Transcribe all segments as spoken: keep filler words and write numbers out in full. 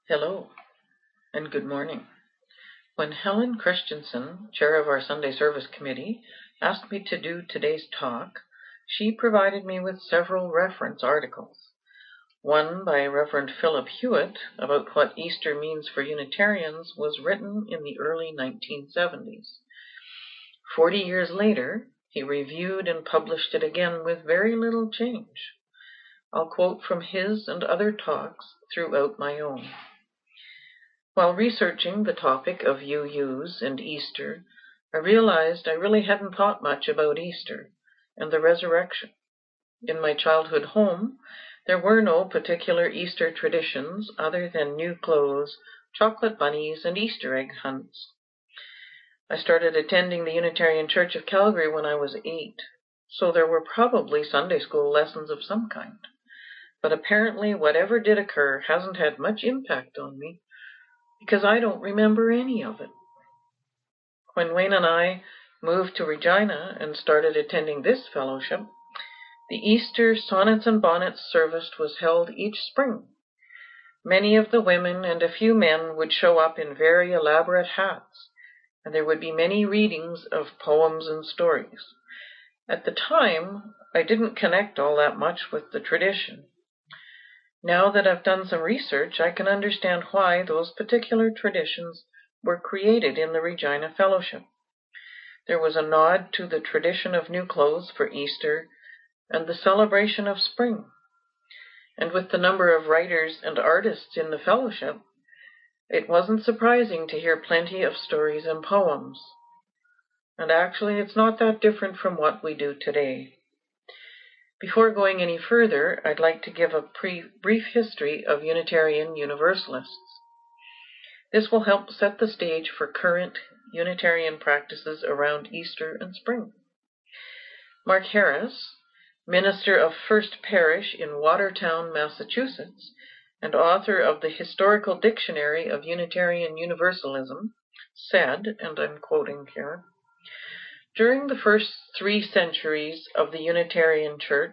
Hello, and good morning. When Helen Christensen, chair of our Sunday Service Committee, asked me to do today's talk, she provided me with several reference articles. One by Reverend Philip Hewitt about what Easter means for Unitarians was written in the early nineteen seventies. Forty years later, he reviewed and published it again with very little change. I'll quote from his and other talks throughout my own. While researching the topic of U Us and Easter, I realized I really hadn't thought much about Easter and the resurrection. In my childhood home, there were no particular Easter traditions other than new clothes, chocolate bunnies, and Easter egg hunts. I started attending the Unitarian Church of Calgary when I was eight, so there were probably Sunday school lessons of some kind. But apparently whatever did occur hasn't had much impact on me, because I don't remember any of it. When Wayne and I moved to Regina and started attending this fellowship, the Easter Sonnets and Bonnets service was held each spring. Many of the women and a few men would show up in very elaborate hats, and there would be many readings of poems and stories. At the time, I didn't connect all that much with the tradition. Now that I've done some research, I can understand why those particular traditions were created in the Regina Fellowship. There was a nod to the tradition of new clothes for Easter and the celebration of spring. And with the number of writers and artists in the fellowship, it wasn't surprising to hear plenty of stories and poems. And actually, it's not that different from what we do today. Before going any further, I'd like to give a pre- brief history of Unitarian Universalists. This will help set the stage for current Unitarian practices around Easter and spring. Mark Harris, minister of First Parish in Watertown, Massachusetts, and author of the Historical Dictionary of Unitarian Universalism, said, and I'm quoting here, "During the first three centuries of the Unitarian Church,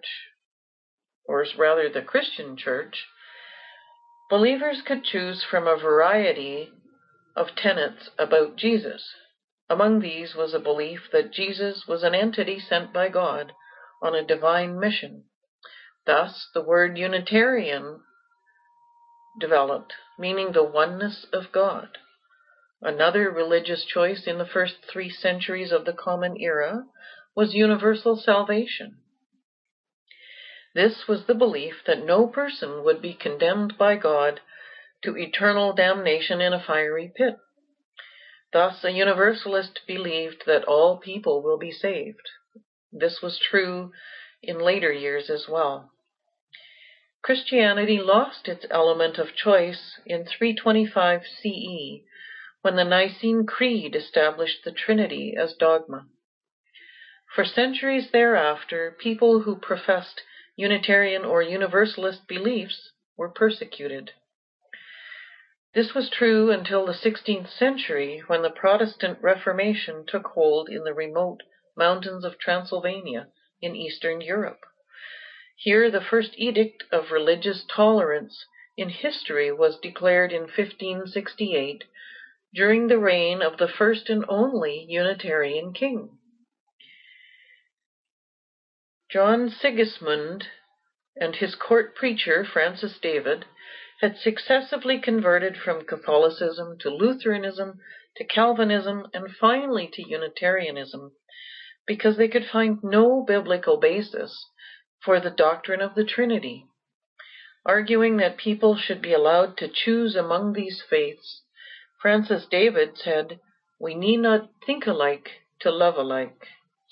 or rather the Christian Church, believers could choose from a variety of tenets about Jesus. Among these was a belief that Jesus was an entity sent by God on a divine mission. Thus, the word Unitarian developed, meaning the oneness of God. Another religious choice in the first three centuries of the Common Era was universal salvation. This was the belief that no person would be condemned by God to eternal damnation in a fiery pit. Thus, a Universalist believed that all people will be saved. This was true in later years as well. Christianity lost its element of choice in three twenty-five C E, when the Nicene Creed established the Trinity as dogma. For centuries thereafter, people who professed Unitarian or Universalist beliefs were persecuted. This was true until the sixteenth century, when the Protestant Reformation took hold in the remote mountains of Transylvania in Eastern Europe. Here, the first edict of religious tolerance in history was declared in fifteen sixty-eight, during the reign of the first and only Unitarian king. John Sigismund and his court preacher, Francis David, had successively converted from Catholicism to Lutheranism to Calvinism and finally to Unitarianism, because they could find no biblical basis for the doctrine of the Trinity. Arguing that people should be allowed to choose among these faiths, Francis David said, "We need not think alike to love alike."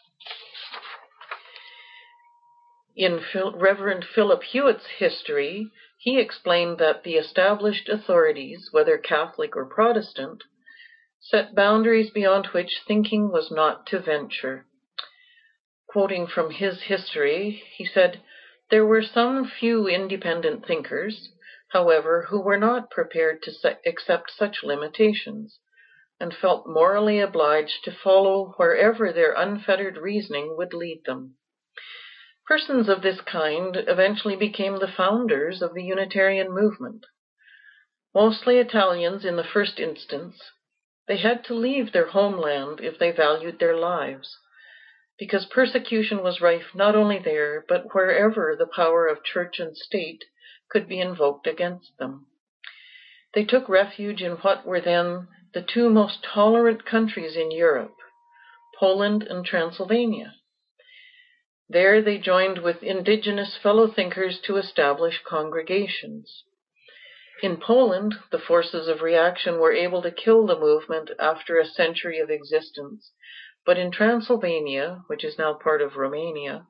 In Phil- Reverend Philip Hewitt's history, he explained that the established authorities, whether Catholic or Protestant, set boundaries beyond which thinking was not to venture. Quoting from his history, he said, "There were some few independent thinkers, however, who were not prepared to se- accept such limitations, and felt morally obliged to follow wherever their unfettered reasoning would lead them. Persons of this kind eventually became the founders of the Unitarian movement. mostly Italians in the first instance, they had to leave their homeland if they valued their lives, because persecution was rife not only there, but wherever the power of church and state could be invoked against them. They took refuge in what were then the two most tolerant countries in Europe, Poland and Transylvania. There they joined with indigenous fellow thinkers to establish congregations. In Poland, the forces of reaction were able to kill the movement after a century of existence, but in Transylvania, which is now part of Romania,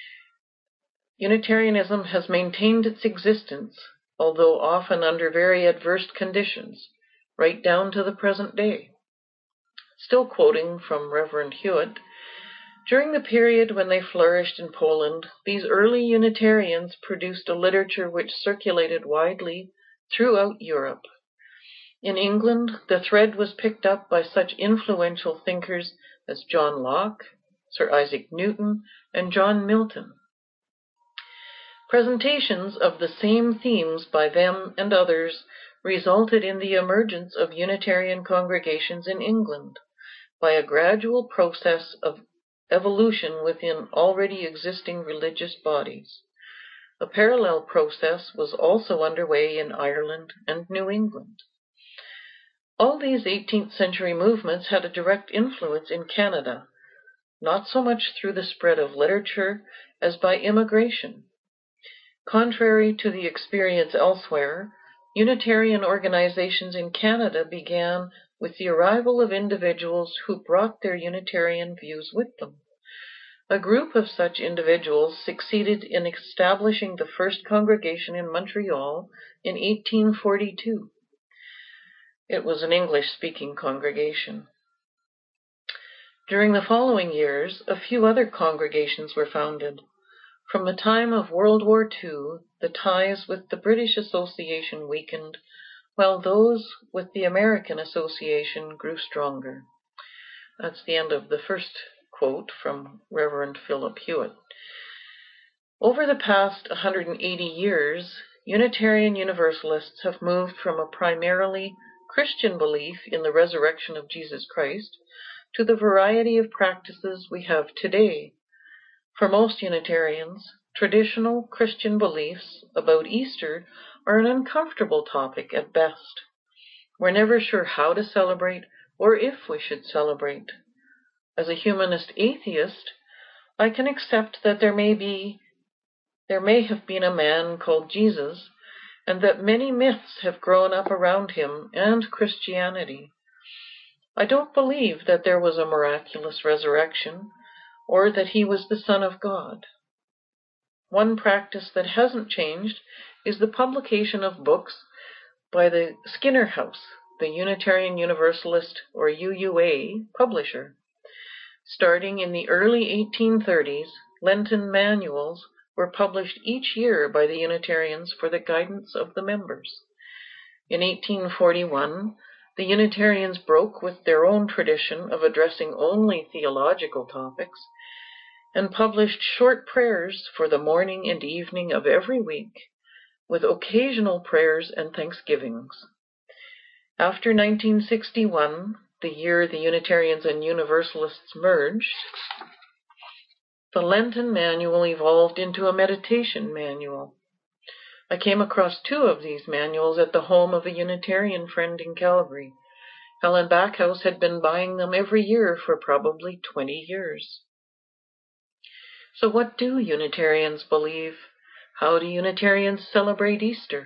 Unitarianism has maintained its existence, although often under very adverse conditions, right down to the present day. Still quoting from Reverend Hewitt, during the period when they flourished in Poland, these early Unitarians produced a literature which circulated widely throughout Europe. In England, the thread was picked up by such influential thinkers as John Locke, Sir Isaac Newton, and John Milton. Presentations of the same themes by them and others resulted in the emergence of Unitarian congregations in England by a gradual process of evolution within already existing religious bodies. A parallel process was also underway in Ireland and New England. All these eighteenth century movements had a direct influence in Canada, not so much through the spread of literature as by immigration. Contrary to the experience elsewhere, Unitarian organizations in Canada began with the arrival of individuals who brought their Unitarian views with them. A group of such individuals succeeded in establishing the first congregation in Montreal in eighteen forty-two. It was an English-speaking congregation. During the following years, a few other congregations were founded. From the time of World War Two, the ties with the British Association weakened, while those with the American Association grew stronger. That's the end of the first quote from Reverend Philip Hewitt. Over the past one hundred eighty years, Unitarian Universalists have moved from a primarily Christian belief in the resurrection of Jesus Christ to the variety of practices we have today. For most Unitarians, traditional Christian beliefs about Easter are an uncomfortable topic at best. We're never sure how to celebrate or if we should celebrate. As a humanist atheist, I can accept that there may be, there may have been a man called Jesus, and that many myths have grown up around him and Christianity. I don't believe that there was a miraculous resurrection, or that he was the Son of God. One practice that hasn't changed is the publication of books by the Skinner House, the Unitarian Universalist, or U U A, publisher. Starting in the early eighteen thirties, Lenten manuals were published each year by the Unitarians for the guidance of the members. In eighteen forty-one, the Unitarians broke with their own tradition of addressing only theological topics and published short prayers for the morning and evening of every week, with occasional prayers and thanksgivings. After nineteen sixty-one, the year the Unitarians and Universalists merged, the Lenten manual evolved into a meditation manual. I came across two of these manuals at the home of a Unitarian friend in Calgary. Helen Backhouse had been buying them every year for probably twenty years. So what do Unitarians believe? How do Unitarians celebrate Easter?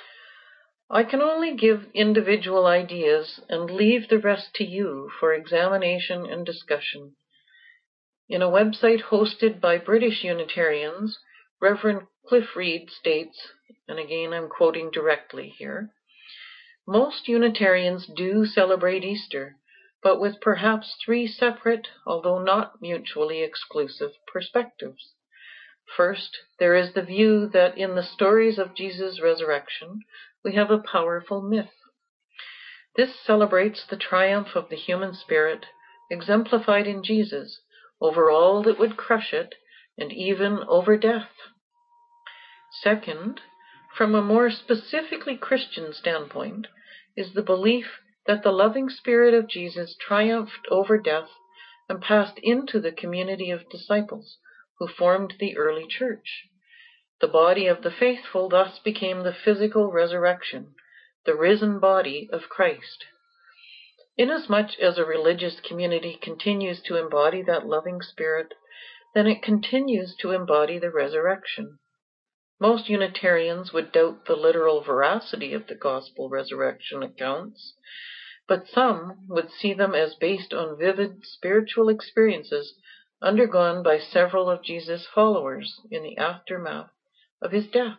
I can only give individual ideas and leave the rest to you for examination and discussion. In a website hosted by British Unitarians, Reverend Cliff Reed states, and again I'm quoting directly here, most Unitarians do celebrate Easter, but with perhaps three separate, although not mutually exclusive, perspectives. First, there is the view that in the stories of Jesus' resurrection, we have a powerful myth. This celebrates the triumph of the human spirit, exemplified in Jesus, over all that would crush it, and even over death. Second, from a more specifically Christian standpoint, is the belief that the loving Spirit of Jesus triumphed over death and passed into the community of disciples who formed the early church. The body of the faithful thus became the physical resurrection, the risen body of Christ. Inasmuch as a religious community continues to embody that loving Spirit, then it continues to embody the resurrection. Most Unitarians would doubt the literal veracity of the gospel resurrection accounts, but some would see them as based on vivid spiritual experiences undergone by several of Jesus' followers in the aftermath of his death.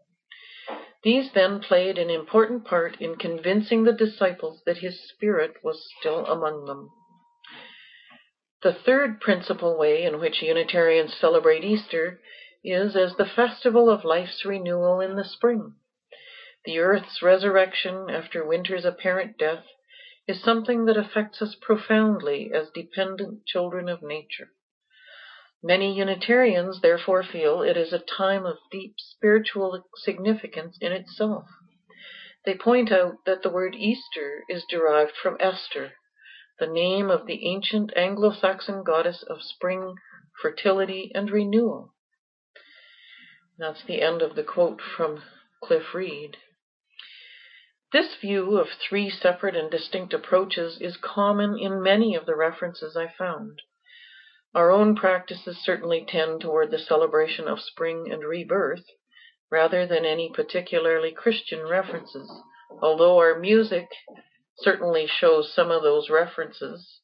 These then played an important part in convincing the disciples that his Spirit was still among them. The third principal way in which Unitarians celebrate Easter is as the festival of life's renewal in the spring. The earth's resurrection after winter's apparent death is something that affects us profoundly as dependent children of nature. Many Unitarians therefore feel it is a time of deep spiritual significance in itself. They point out that the word Easter is derived from Esther, the name of the ancient Anglo-Saxon goddess of spring, fertility, and renewal. That's the end of the quote from Cliff Reed. This view of three separate and distinct approaches is common in many of the references I found. Our own practices certainly tend toward the celebration of spring and rebirth, rather than any particularly Christian references, although our music certainly shows some of those references.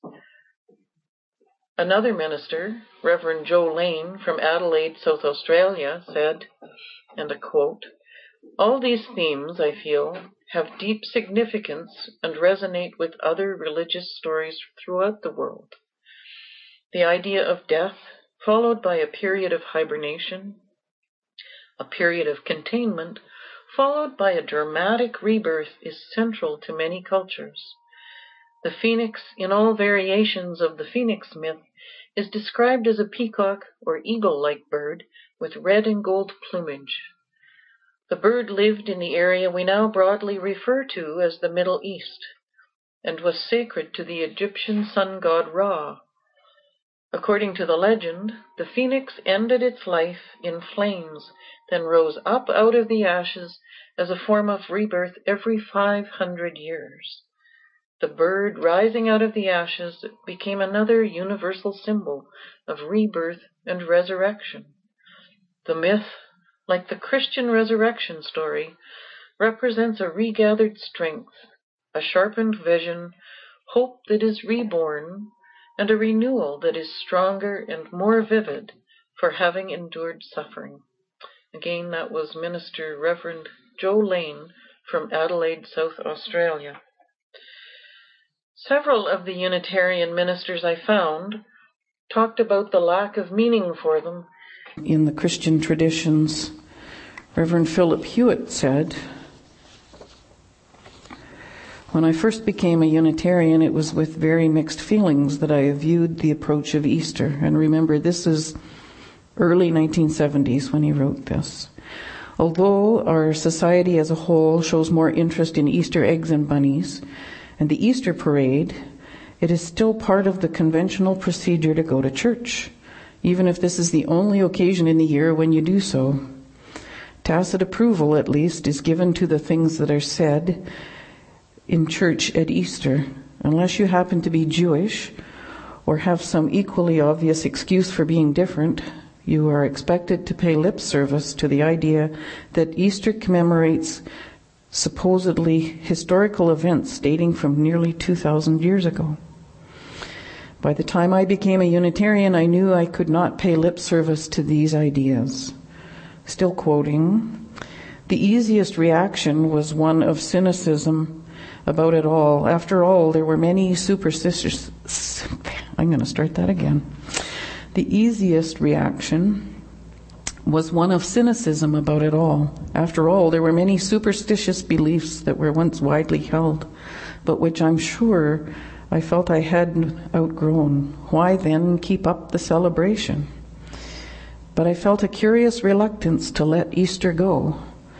Another minister, Reverend Joe Lane from Adelaide, South Australia, said, and I quote, "All these themes, I feel, have deep significance and resonate with other religious stories throughout the world. The idea of death, followed by a period of hibernation, a period of containment, followed by a dramatic rebirth, is central to many cultures. The phoenix, in all variations of the phoenix myth, is described as a peacock or eagle-like bird with red and gold plumage. The bird lived in the area we now broadly refer to as the Middle East, and was sacred to the Egyptian sun god Ra. According to the legend, the phoenix ended its life in flames, then rose up out of the ashes as a form of rebirth every five hundred years. The bird rising out of the ashes became another universal symbol of rebirth and resurrection. The myth, like the Christian resurrection story, represents a regathered strength, a sharpened vision, hope that is reborn, and a renewal that is stronger and more vivid for having endured suffering." Again, that was Minister Reverend Joe Lane from Adelaide, South Australia. Several of the Unitarian ministers I found talked about the lack of meaning for them in the Christian traditions. Reverend Philip Hewitt said, "When I first became a Unitarian, it was with very mixed feelings that I viewed the approach of Easter." And remember, this is early nineteen seventies when he wrote this. "Although our society as a whole shows more interest in Easter eggs and bunnies and the Easter parade, it is still part of the conventional procedure to go to church, even if this is the only occasion in the year when you do so. Tacit approval, at least, is given to the things that are said in church at Easter, unless you happen to be Jewish or have some equally obvious excuse for being different. You are expected to pay lip service to the idea that Easter commemorates supposedly historical events dating from nearly two thousand years ago. By the time I became a Unitarian, I knew I could not pay lip service to these ideas." Still quoting, "The easiest reaction was one of cynicism about it all. After all, there were many superstitious..." I'm going to start that again. "The easiest reaction was one of cynicism about it all. After all, there were many superstitious beliefs that were once widely held, but which I'm sure I felt I had outgrown. Why then keep up the celebration? But I felt a curious reluctance to let Easter go.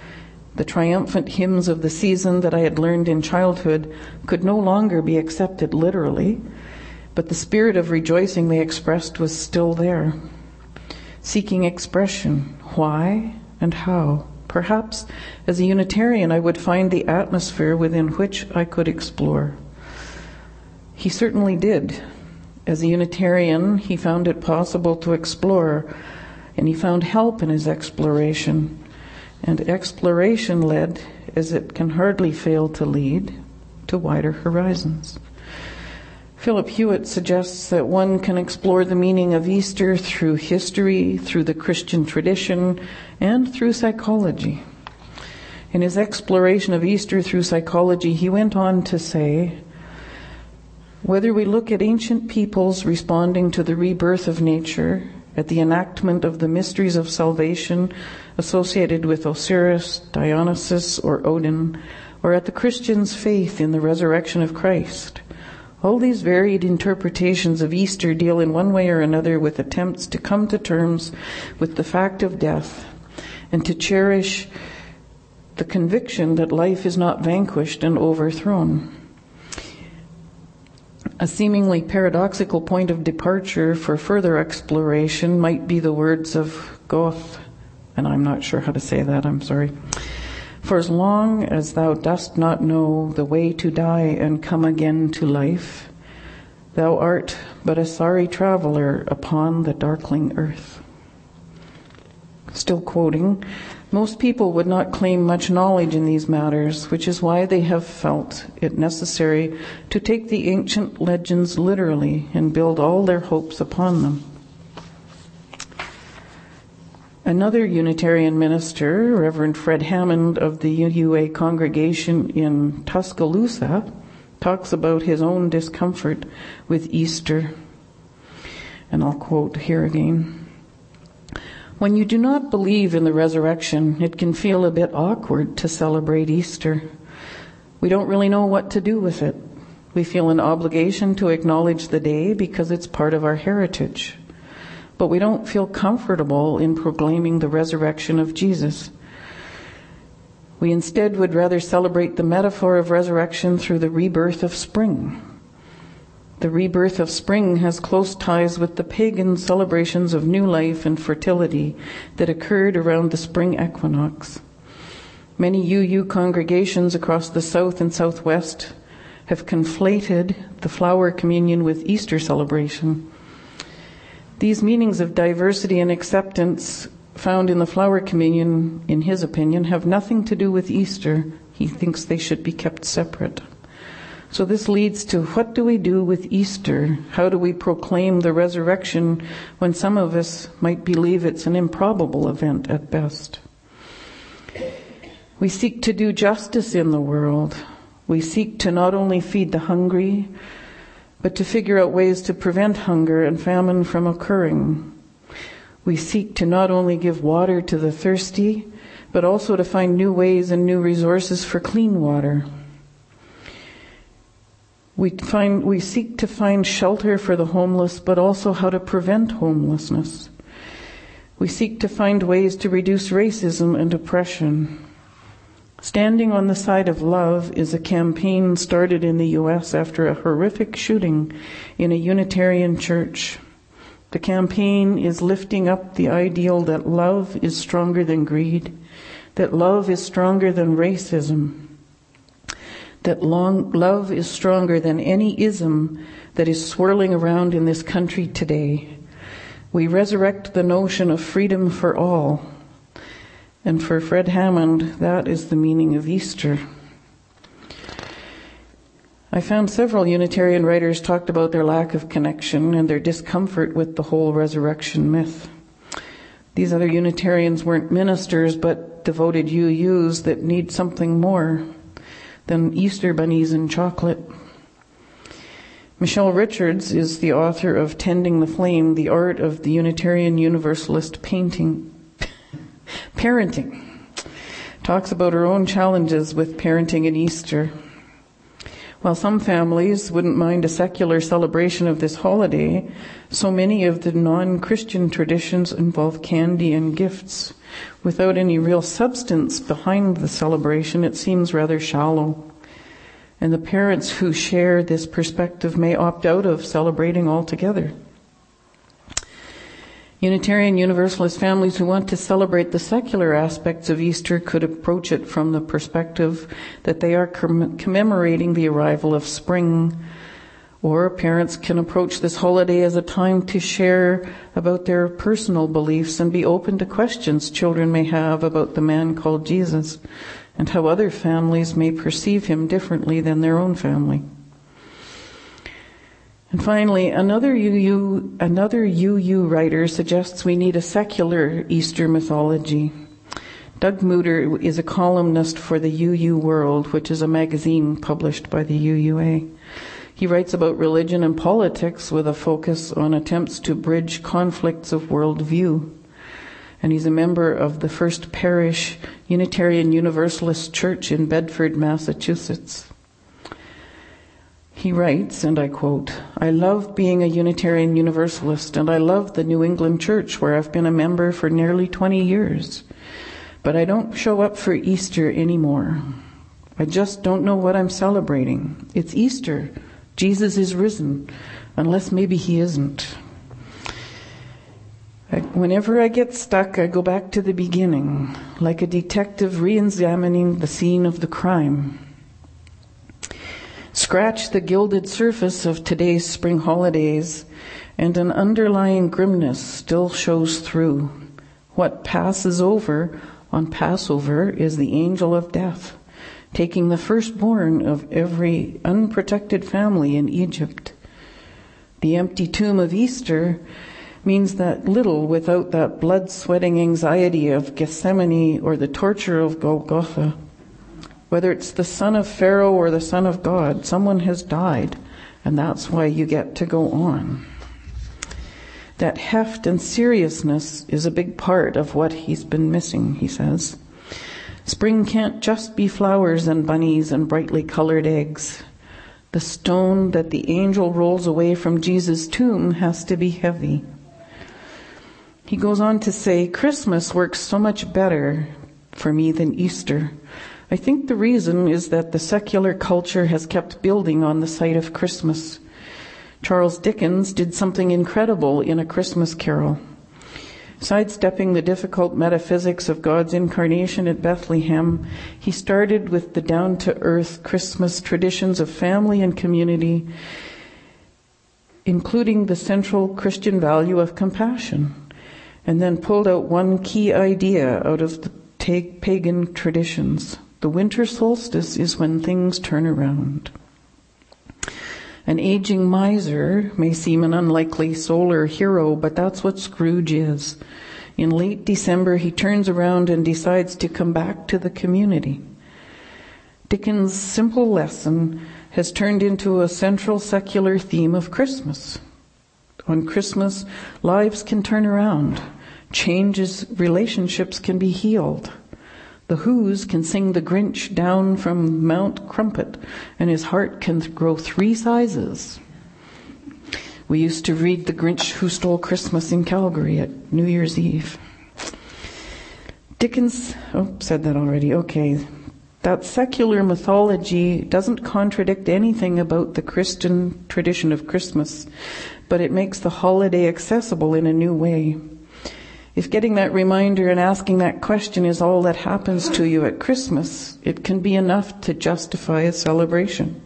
The triumphant hymns of the season that I had learned in childhood could no longer be accepted literally, but the spirit of rejoicing they expressed was still there. Seeking expression, why and how? Perhaps as a Unitarian I would find the atmosphere within which I could explore. He certainly did. As a Unitarian, he found it possible to explore, and he found help in his exploration. And exploration led, as it can hardly fail to lead, to wider horizons. Philip Hewitt suggests that one can explore the meaning of Easter through history, through the Christian tradition, and through psychology. In his exploration of Easter through psychology, he went on to say, whether we look at ancient peoples responding to the rebirth of nature, at the enactment of the mysteries of salvation associated with Osiris, Dionysus, or Odin, or at the Christian's faith in the resurrection of Christ, all these varied interpretations of Easter deal in one way or another with attempts to come to terms with the fact of death and to cherish the conviction that life is not vanquished and overthrown. A seemingly paradoxical point of departure for further exploration might be the words of Goethe, and I'm not sure how to say that, I'm sorry. For as long as thou dost not know the way to die and come again to life, thou art but a sorry traveler upon the darkling earth. Still quoting, most people would not claim much knowledge in these matters, which is why they have felt it necessary to take the ancient legends literally and build all their hopes upon them. Another Unitarian minister, Reverend Fred Hammond of the U U A congregation in Tuscaloosa, talks about his own discomfort with Easter. And I'll quote here again. When you do not believe in the resurrection, it can feel a bit awkward to celebrate Easter. We don't really know what to do with it. We feel an obligation to acknowledge the day because it's part of our heritage. But we don't feel comfortable in proclaiming the resurrection of Jesus. We instead would rather celebrate the metaphor of resurrection through the rebirth of spring. The rebirth of spring has close ties with the pagan celebrations of new life and fertility that occurred around the spring equinox. Many U U congregations across the South and Southwest have conflated the flower communion with Easter celebration. These meanings of diversity and acceptance found in the flower communion, in his opinion, have nothing to do with Easter. He thinks they should be kept separate. So this leads to, what do we do with Easter? How do we proclaim the resurrection when some of us might believe it's an improbable event at best? We seek to do justice in the world. We seek to not only feed the hungry, but to figure out ways to prevent hunger and famine from occurring. We seek to not only give water to the thirsty, but also to find new ways and new resources for clean water. We find, we seek to find shelter for the homeless, but also how to prevent homelessness. We seek to find ways to reduce racism and oppression. Standing on the side of love is a campaign started in the U S after a horrific shooting in a Unitarian church. The campaign is lifting up the ideal that love is stronger than greed, that love is stronger than racism, that long, love is stronger than any ism that is swirling around in this country today. We resurrect the notion of freedom for all. And for Fred Hammond, that is the meaning of Easter. I found several Unitarian writers talked about their lack of connection and their discomfort with the whole resurrection myth. These other Unitarians weren't ministers, but devoted U Us that need something more than Easter bunnies and chocolate. Michelle Richards is the author of Tending the Flame, the Art of the Unitarian Universalist Painting, Parenting. Talks about her own challenges with parenting at Easter. While some families wouldn't mind a secular celebration of this holiday, so many of the non-Christian traditions involve candy and gifts. Without any real substance behind the celebration, it seems rather shallow. And the parents who share this perspective may opt out of celebrating altogether. Unitarian Universalist families who want to celebrate the secular aspects of Easter could approach it from the perspective that they are comm- commemorating the arrival of spring. Or parents can approach this holiday as a time to share about their personal beliefs and be open to questions children may have about the man called Jesus and how other families may perceive him differently than their own family. And finally, another U U, another U U writer suggests we need a secular Easter mythology. Doug Mooter is a columnist for the U U World, which is a magazine published by the U U A. He writes about religion and politics with a focus on attempts to bridge conflicts of worldview. And he's a member of the First Parish Unitarian Universalist Church in Bedford, Massachusetts. He writes, and I quote, "I love being a Unitarian Universalist, and I love the New England Church, where I've been a member for nearly twenty years. But I don't show up for Easter anymore. I just don't know what I'm celebrating. It's Easter. Jesus is risen, unless maybe he isn't. I, whenever I get stuck, I go back to the beginning, like a detective re-examining the scene of the crime. Scratch the gilded surface of today's spring holidays, and an underlying grimness still shows through. What passes over on Passover is the angel of death, taking the firstborn of every unprotected family in Egypt. The empty tomb of Easter means that little without that blood-sweating anxiety of Gethsemane or the torture of Golgotha. Whether it's the son of Pharaoh or the son of God, someone has died, and that's why you get to go on. That heft and seriousness is a big part of what he's been missing, he says. Spring can't just be flowers and bunnies and brightly colored eggs. The stone that the angel rolls away from Jesus' tomb has to be heavy. He goes on to say, Christmas works so much better for me than Easter. I think the reason is that the secular culture has kept building on the site of Christmas. Charles Dickens did something incredible in A Christmas Carol. Sidestepping the difficult metaphysics of God's incarnation at Bethlehem, he started with the down-to-earth Christmas traditions of family and community, including the central Christian value of compassion, and then pulled out one key idea out of the pagan traditions. The winter solstice is when things turn around. An aging miser may seem an unlikely solar hero, but that's what Scrooge is. In late December, he turns around and decides to come back to the community. Dickens' simple lesson has turned into a central secular theme of Christmas. On Christmas, lives can turn around. Changes, relationships can be healed. The Who's can sing the Grinch down from Mount Crumpet, and his heart can grow three sizes. We used to read The Grinch Who Stole Christmas in Calgary at New Year's Eve. Dickens, oh, said that already, okay. That secular mythology doesn't contradict anything about the Christian tradition of Christmas, but it makes the holiday accessible in a new way. If getting that reminder and asking that question is all that happens to you at Christmas, it can be enough to justify a celebration.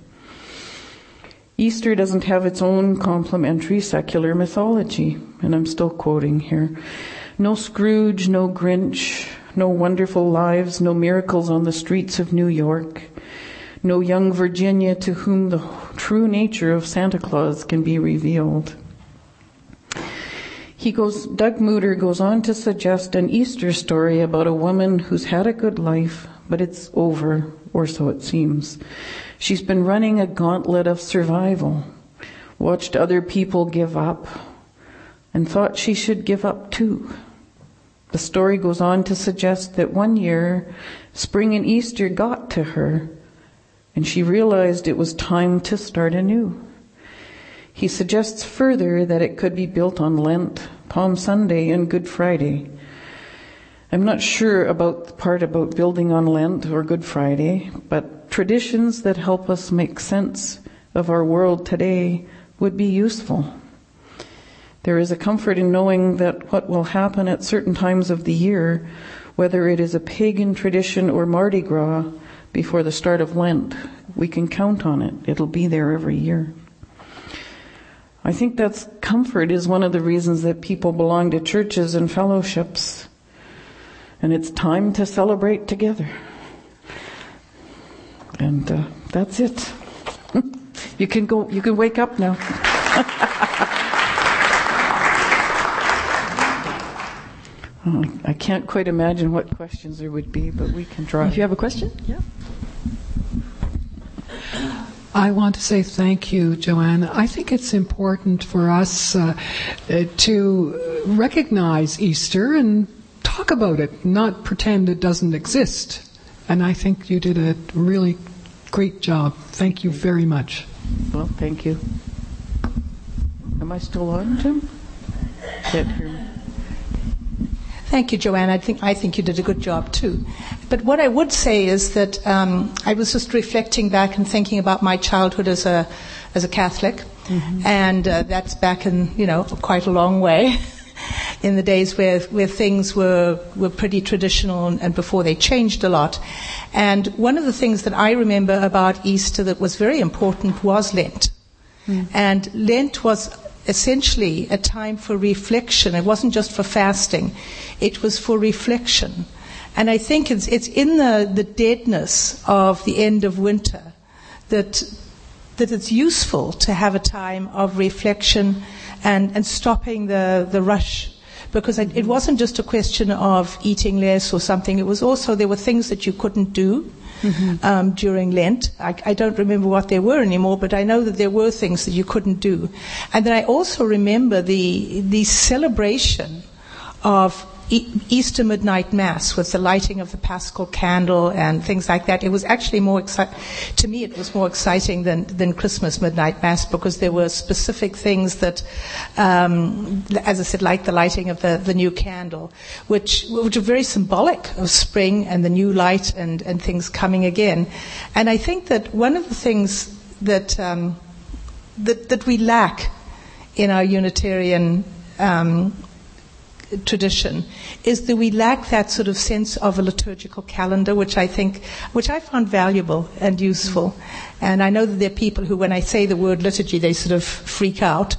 Easter doesn't have its own complementary secular mythology, and I'm still quoting here. No Scrooge, no Grinch, no wonderful lives, no miracles on the streets of New York, no young Virginia to whom the true nature of Santa Claus can be revealed. He goes, Doug Mooter goes on to suggest an Easter story about a woman who's had a good life, but it's over, or so it seems. She's been running a gauntlet of survival, watched other people give up, and thought she should give up too. The story goes on to suggest that one year, spring and Easter got to her, and she realized it was time to start anew. He suggests further that it could be built on Lent, Palm Sunday, and Good Friday. I'm not sure about the part about building on Lent or Good Friday, but traditions that help us make sense of our world today would be useful. There is a comfort in knowing that what will happen at certain times of the year, whether it is a pagan tradition or Mardi Gras before the start of Lent, we can count on it. It'll be there every year. I think that comfort is one of the reasons that people belong to churches and fellowships. And it's time to celebrate together. And uh, that's it. You can go, you can wake up now. Oh, I can't quite imagine what questions there would be, but we can try. If you have a question, yeah. I want to say thank you, Joanne. I think it's important for us uh, to recognize Easter and talk about it, not pretend it doesn't exist. And I think you did a really great job. Thank you very much. Well, thank you. Am I still on, Jim? Can't hear me. Thank you, Joanne. I think I think you did a good job too. But what I would say is that um, I was just reflecting back and thinking about my childhood as a as a Catholic, mm-hmm. and uh, that's back in you know quite a long way, in the days where where things were were pretty traditional and, and before they changed a lot. And one of the things that I remember about Easter that was very important was Lent, mm. and Lent was essentially a time for reflection. It wasn't just for fasting. It was for reflection. And I think it's, it's in the, the deadness of the end of winter that that it's useful to have a time of reflection and, and stopping the, the rush. Because it, it wasn't just a question of eating less or something. It was also, there were things that you couldn't do. Mm-hmm. Um, during Lent. I, I don't remember what they were anymore, but I know that there were things that you couldn't do. And then I also remember the the celebration of e- Easter midnight mass with the lighting of the Paschal candle and things like that. It was actually more exciting. To me, it was more exciting than, than Christmas midnight mass because there were specific things that, um, as I said, like the lighting of the, the new candle, which which are very symbolic of spring and the new light and, and things coming again. And I think that one of the things that um, that, that we lack in our Unitarian um tradition is that we lack that sort of sense of a liturgical calendar, which I think, which I found valuable and useful. Mm-hmm. And I know that there are people who, when I say the word liturgy, they sort of freak out.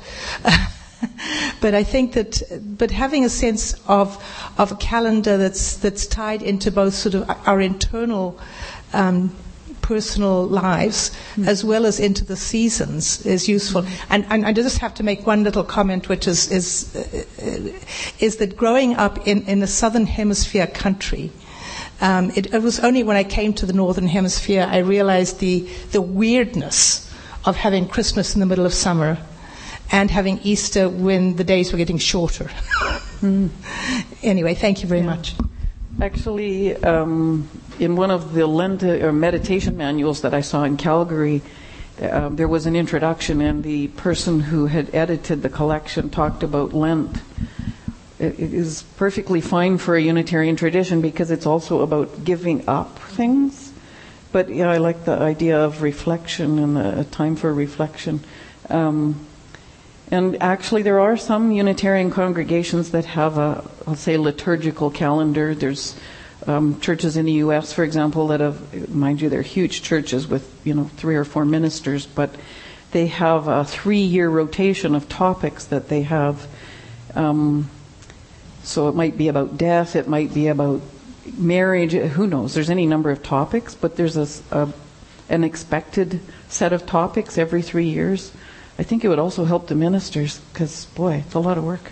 But I think that, but having a sense of of a calendar that's that's tied into both sort of our internal um, personal lives mm. as well as into the seasons is useful. Mm. And, and I just have to make one little comment, which is is, uh, is that growing up in, in a southern hemisphere country, um, it, it was only when I came to the northern hemisphere I realized the the weirdness of having Christmas in the middle of summer and having Easter when the days were getting shorter. mm. Anyway, thank you very yeah. much. Actually, um, in one of the Lent or meditation manuals that I saw in Calgary, uh, there was an introduction, and the person who had edited the collection talked about Lent. It, it is perfectly fine for a Unitarian tradition because it's also about giving up things. But yeah, I like the idea of reflection and a time for reflection. Um, And actually, there are some Unitarian congregations that have a, I'll say, liturgical calendar. There's um, churches in the U S, for example, that have, mind you, they're huge churches with, you know, three or four ministers, but they have a three-year rotation of topics that they have. Um, so it might be about death, it might be about marriage, who knows? There's any number of topics, but there's a, a, an expected set of topics every three years. I think it would also help the ministers because, boy, it's a lot of work.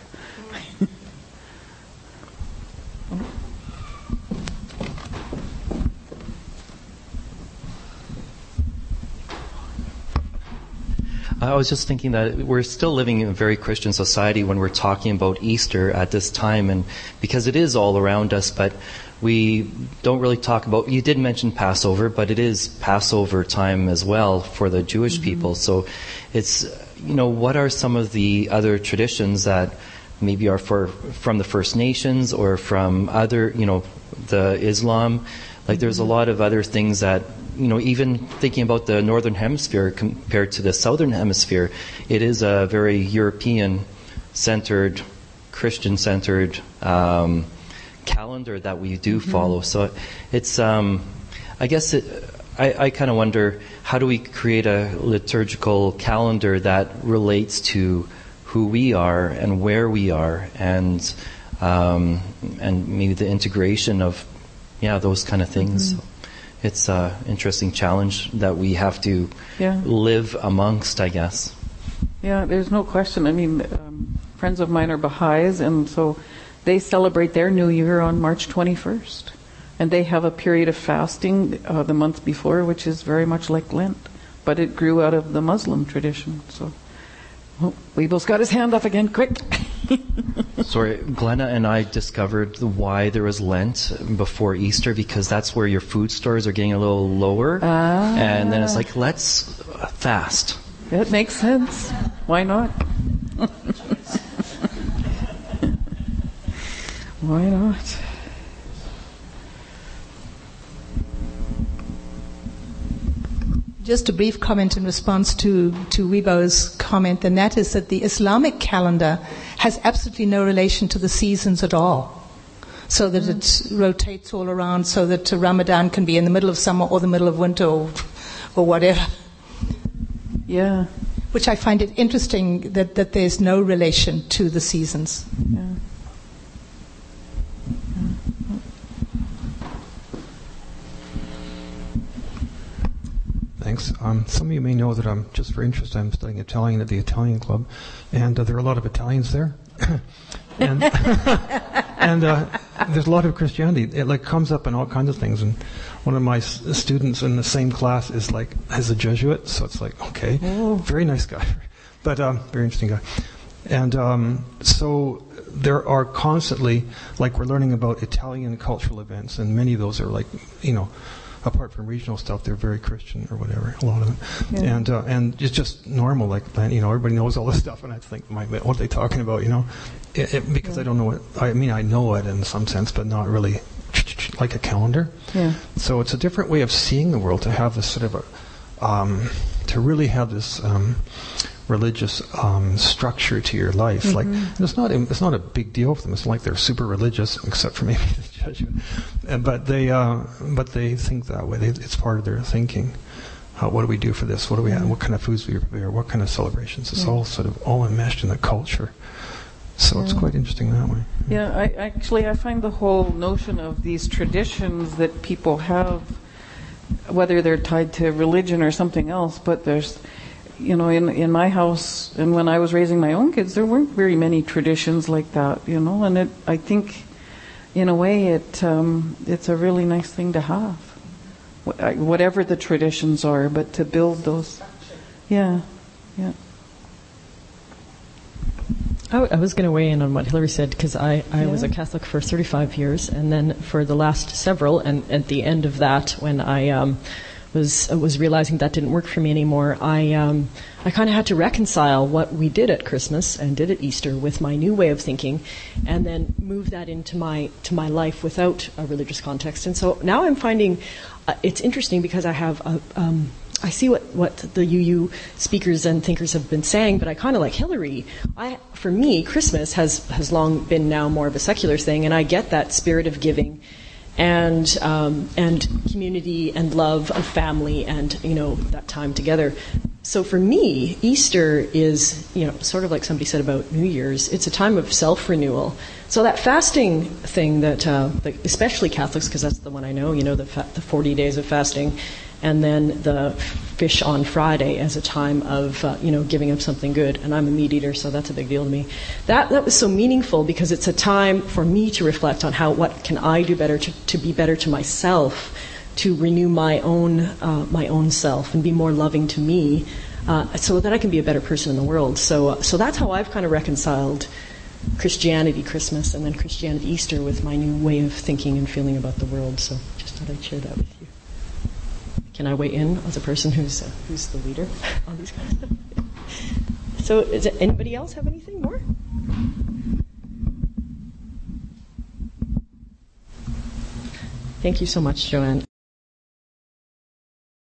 I was just thinking that we're still living in a very Christian society when we're talking about Easter at this time, and because it is all around us, but we don't really talk about, you did mention Passover, but it is Passover time as well for the Jewish mm-hmm. people. So it's, you know, what are some of the other traditions that maybe are for from the First Nations or from other, you know, the Islam? Like there's a lot of other things that, you know, even thinking about the Northern Hemisphere compared to the Southern Hemisphere, it is a very European-centered, Christian-centered um, calendar that we do mm-hmm. follow. So it's, um, I guess it, I, I kind of wonder, how do we create a liturgical calendar that relates to who we are and where we are, and um, and maybe the integration of, yeah, those kind of things. Mm-hmm. So it's an interesting challenge that we have to yeah. live amongst, I guess. Yeah, there's no question. I mean, um, friends of mine are Baha'is, and so they celebrate their New Year on March twenty-first. And they have a period of fasting uh, the month before, which is very much like Lent. But it grew out of the Muslim tradition. So, oh, Weeble's got his hand up again. Quick. Sorry, Glenna and I discovered why there was Lent before Easter, because that's where your food stores are getting a little lower. Ah. And then it's like, let's fast. It makes sense. Why not? Why not? Just a brief comment in response to, to Weibo's comment, and that is that the Islamic calendar has absolutely no relation to the seasons at all. So that mm. it rotates all around, so that Ramadan can be in the middle of summer or the middle of winter or, or whatever. Yeah. Which I find it interesting that, that there's no relation to the seasons. Yeah. Thanks. Um, some of you may know that I'm, just for interest, I'm studying Italian at the Italian Club, and uh, there are a lot of Italians there. and and uh, there's a lot of Christianity. It like comes up in all kinds of things. And one of my s- students in the same class is like, as a Jesuit, so it's like, okay, oh. very nice guy, but um, very interesting guy. And um, so there are constantly, like we're learning about Italian cultural events, and many of those are like, you know, apart from regional stuff, they're very Christian or whatever, a lot of them. Yeah. And uh, and it's just normal, like, you know, everybody knows all this stuff, and I think, my, what are they talking about, you know? It, it, because yeah. I don't know what, I mean, I know it in some sense, but not really like a calendar. Yeah. So it's a different way of seeing the world, to have this sort of a, um, to really have this um, religious um, structure to your life. Mm-hmm. Like, and it's not it's not a big deal for them. It's not like they're super religious, except for maybe the Jesuit. And, but they uh, but they think that way. They, it's part of their thinking. Uh, what do we do for this? What do we have? What kind of foods do we prepare? What kind of celebrations? It's yeah. all sort of all enmeshed in the culture. So yeah. it's quite interesting that way. Yeah, I actually I find the whole notion of these traditions that people have, whether they're tied to religion or something else, but there's, you know, in in my house and when I was raising my own kids, there weren't very many traditions like that, you know, and it, I think, in a way, it um, it's a really nice thing to have, whatever the traditions are, but to build those, yeah, yeah. I was going to weigh in on what Hillary said, because I, I yeah. was a Catholic for thirty-five years, and then for the last several, and at the end of that, when I um, was was realizing that didn't work for me anymore, I um, I kind of had to reconcile what we did at Christmas and did at Easter with my new way of thinking, and then move that into my to my life without a religious context. And so now I'm finding uh, it's interesting, because I have a um, I see what, what the U U speakers and thinkers have been saying, but I kind of like Hillary. I, for me, Christmas has, has long been now more of a secular thing, and I get that spirit of giving and um, and community and love of family and, you know, that time together. So for me, Easter is, you know, sort of like somebody said about New Year's, it's a time of self-renewal. So that fasting thing that, uh, like especially Catholics, because that's the one I know, you know, the, fa- the forty days of fasting, and then the fish on Friday as a time of, uh, you know, giving up something good. And I'm a meat eater, so that's a big deal to me. That that was so meaningful, because it's a time for me to reflect on how, what can I do better to, to be better to myself, to renew my own uh, my own self and be more loving to me, uh, so that I can be a better person in the world. So uh, so that's how I've kind of reconciled Christianity Christmas and then Christianity Easter with my new way of thinking and feeling about the world. So just thought I'd share that with you. Can I weigh in as a person who's uh, who's the leader on these kinds of stuff? So, does anybody else have anything more? Thank you so much, Joanne.